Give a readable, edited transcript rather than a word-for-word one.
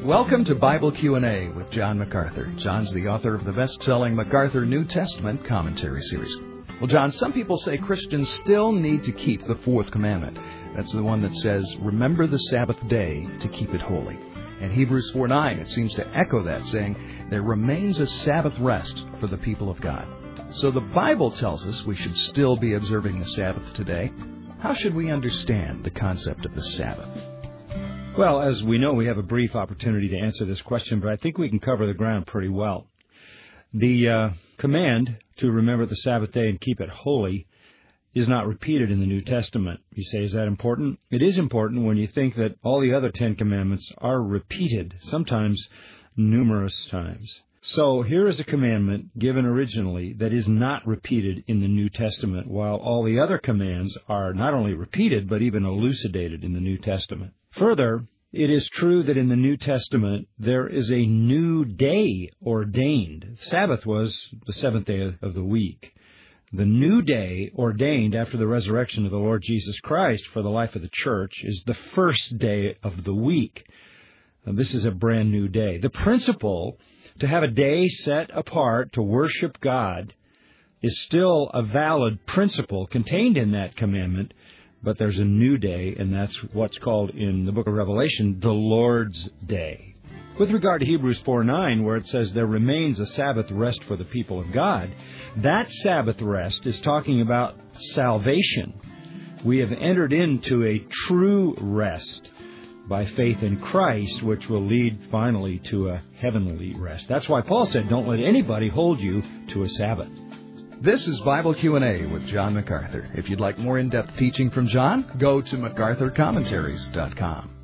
Welcome to Bible Q&A with John MacArthur. John's the author of the best-selling MacArthur New Testament Commentary Series. Well, John, some people say Christians still need to keep the fourth commandment. That's the one that says, remember the Sabbath day to keep it holy. And Hebrews 4:9, it seems to echo that, saying, there remains a Sabbath rest for the people of God. So the Bible tells us we should still be observing the Sabbath today. How should we understand the concept of the Sabbath? Well, as we know, we have a brief opportunity to answer this question, but I think we can cover the ground pretty well. The command to remember the Sabbath day and keep it holy is not repeated in the New Testament. You say, is that important? It is important when you think that all the other 10 commandments are repeated, sometimes numerous times. So here is a commandment given originally that is not repeated in the New Testament, while all the other commands are not only repeated, but even elucidated in the New Testament. Further, it is true that in the New Testament there is a new day ordained. Sabbath was the seventh day of the week. The new day ordained after the resurrection of the Lord Jesus Christ for the life of the church is the first day of the week. This is a brand new day. The principle to have a day set apart to worship God is still a valid principle contained in that commandment, but there's a new day, and that's what's called in the book of Revelation the Lord's Day. With regard to Hebrews 4:9, where it says there remains a Sabbath rest for the people of God, that Sabbath rest is talking about salvation. We have entered into a true rest by faith in Christ, which will lead finally to a heavenly rest. That's why Paul said, don't let anybody hold you to a Sabbath. This is Bible Q&A with John MacArthur. If you'd like more in-depth teaching from John, go to MacArthurCommentaries.com.